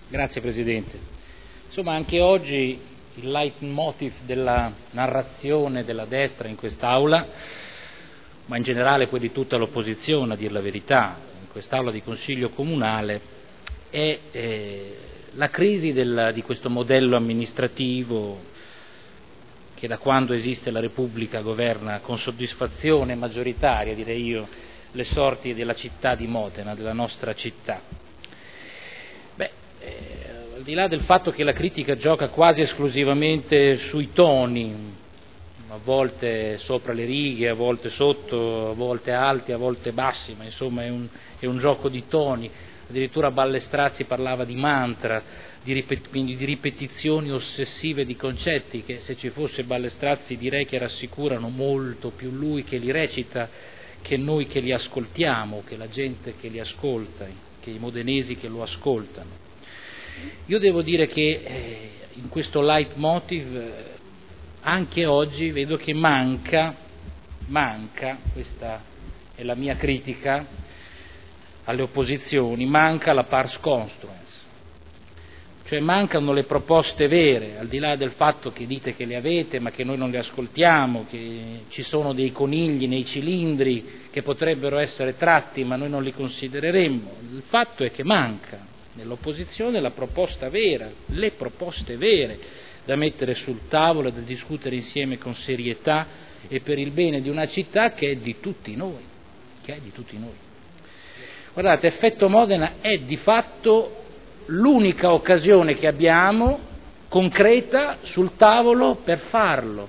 Grazie Presidente. Insomma, anche oggi il leitmotiv della narrazione della destra in quest'Aula, ma in generale poi di tutta l'opposizione, a dir la verità, in quest'Aula di Consiglio Comunale, è la crisi di questo modello amministrativo che da quando esiste la Repubblica governa con soddisfazione maggioritaria, direi io, le sorti della città di Modena, della nostra città. Al di là del fatto che la critica gioca quasi esclusivamente sui toni, a volte sopra le righe, a volte sotto, a volte alti, a volte bassi, ma insomma è un gioco di toni. Addirittura Ballestrazzi parlava di mantra, quindi di ripetizioni ossessive di concetti che, se ci fosse Ballestrazzi, direi che rassicurano molto più lui che li recita che noi che li ascoltiamo, che la gente che li ascolta, che i modenesi che lo ascoltano. Io devo dire che in questo leitmotiv anche oggi vedo che manca, questa è la mia critica alle opposizioni, manca la pars construens, cioè mancano le proposte vere, al di là del fatto che dite che le avete ma che noi non le ascoltiamo, che ci sono dei conigli nei cilindri che potrebbero essere tratti ma noi non li considereremmo. Il fatto è che manca nell'opposizione la proposta vera, le proposte vere da mettere sul tavolo e da discutere insieme con serietà e per il bene di una città che è di tutti noi, Guardate, Effetto Modena è di fatto l'unica occasione che abbiamo concreta sul tavolo per farlo.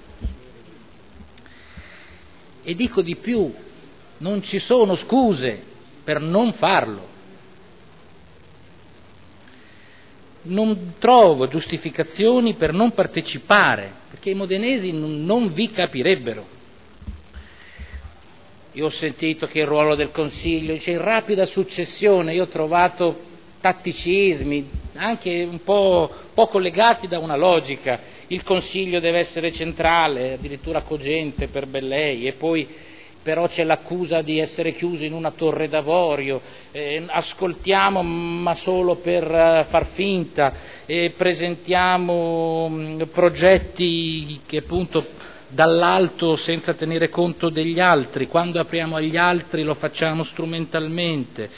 E dico di più, non ci sono scuse per non farlo. Non trovo giustificazioni per non partecipare, perché i modenesi non vi capirebbero. Io ho sentito che il ruolo del Consiglio, c'è in rapida successione, io ho trovato tatticismi, anche un po' collegati da una logica. Il Consiglio deve essere centrale, addirittura cogente per Bellei, e poi però c'è l'accusa di essere chiuso in una torre d'avorio, ascoltiamo ma solo per far finta, presentiamo progetti che appunto dall'alto senza tenere conto degli altri, quando apriamo agli altri lo facciamo strumentalmente,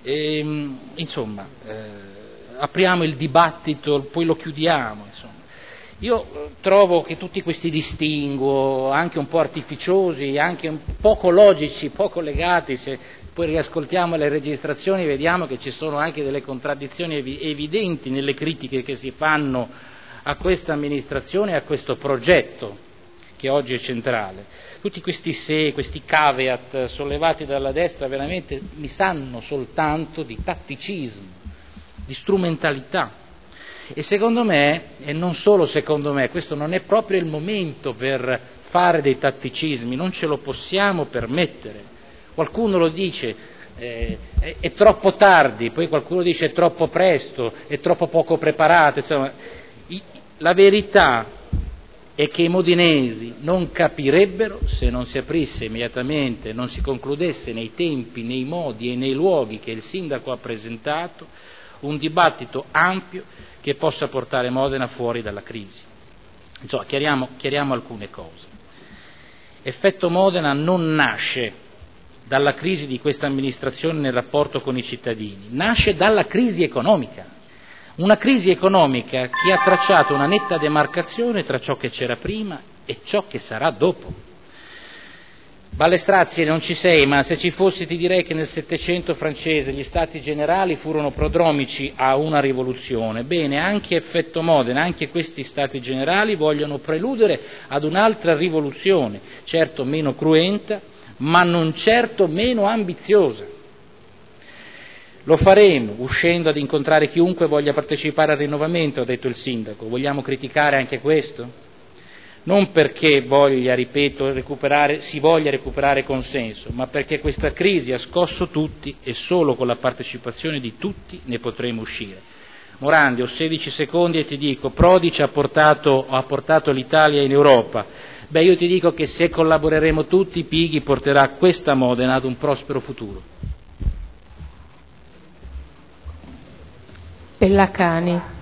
apriamo il dibattito, poi lo chiudiamo, insomma. Io trovo che tutti questi distinguo, anche un po' artificiosi, anche un poco logici, poco legati, se poi riascoltiamo le registrazioni vediamo che ci sono anche delle contraddizioni evidenti nelle critiche che si fanno a questa amministrazione e a questo progetto che oggi è centrale. Tutti questi questi caveat sollevati dalla destra veramente mi sanno soltanto di tatticismo, di strumentalità. E secondo me, e non solo secondo me, questo non è proprio il momento per fare dei tatticismi, non ce lo possiamo permettere. Qualcuno lo dice, è troppo tardi, poi qualcuno dice è troppo presto, è troppo poco preparato, insomma, la verità è che i modenesi non capirebbero se non si aprisse immediatamente, non si concludesse nei tempi, nei modi e nei luoghi che il sindaco ha presentato, un dibattito ampio che possa portare Modena fuori dalla crisi. Insomma, chiariamo alcune cose. Effetto Modena non nasce dalla crisi di questa amministrazione nel rapporto con i cittadini, nasce dalla crisi economica. Una crisi economica che ha tracciato una netta demarcazione tra ciò che c'era prima e ciò che sarà dopo. Ballestrazzi, non ci sei, ma se ci fossi ti direi che nel Settecento francese gli stati generali furono prodromici a una rivoluzione. Bene, anche Effetto Modena, anche questi stati generali vogliono preludere ad un'altra rivoluzione, certo meno cruenta, ma non certo meno ambiziosa. Lo faremo uscendo ad incontrare chiunque voglia partecipare al rinnovamento, ha detto il sindaco. Vogliamo criticare anche questo? Non perché si voglia recuperare consenso, ma perché questa crisi ha scosso tutti e solo con la partecipazione di tutti ne potremo uscire. Morandi, ho 16 secondi e ti dico, Prodi ha portato l'Italia in Europa. Io ti dico che se collaboreremo tutti, Pighi porterà questa Modena ad un prospero futuro. Pellacani.